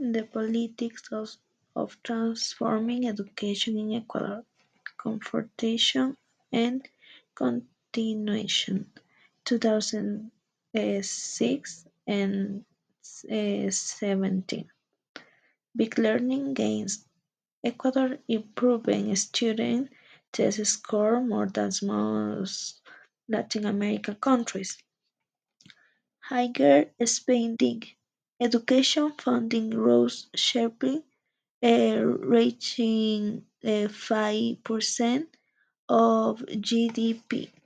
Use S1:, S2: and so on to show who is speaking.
S1: The politics of transforming education in Ecuador: confrontation and continuation, 2006 and 17. Big learning gains: Ecuador improving student test score more than most Latin American countries. Higher spending: education funding rose sharply, reaching 5% of GDP.